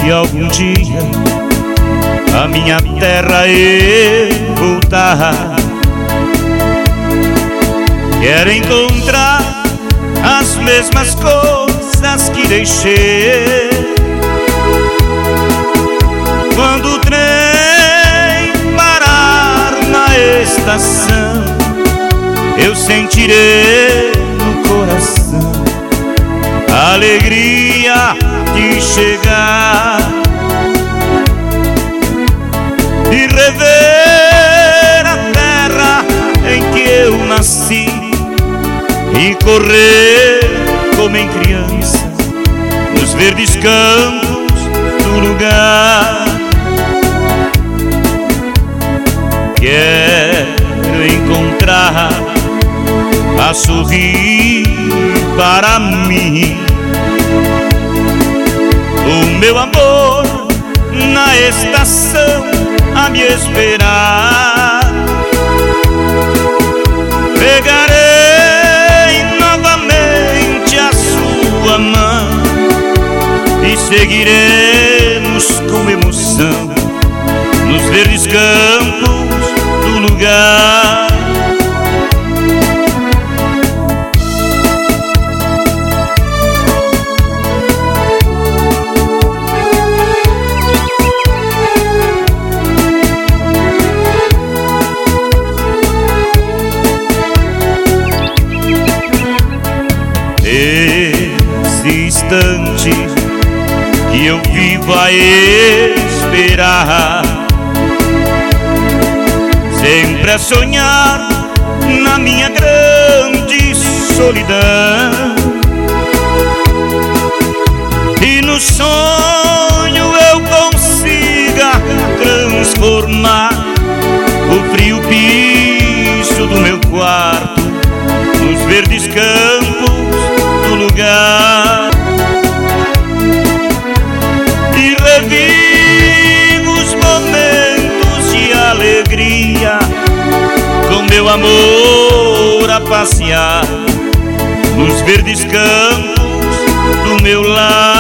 que algum dia a minha terra eu voltar. Quero encontrar as mesmas coisas que deixei quando o trem parar na estação. Eu sentirei no coração a alegria de chegar e rever a terra em que eu nasci e correr como em criança nos verdes campos do lugar. Quero encontrar a sorrir para mim o meu amor na estação a me esperar. Pegarei novamente a sua mão e seguiremos com emoção nos verdes campos do lugar. Esse instante que eu vivo a esperar, sempre a sonhar na minha grande solidão, e no sonho eu consiga transformar o frio piso do meu quarto nos verdes campos do lugar. E revivo os momentos de alegria com meu amor a passear nos verdes campos do meu lar.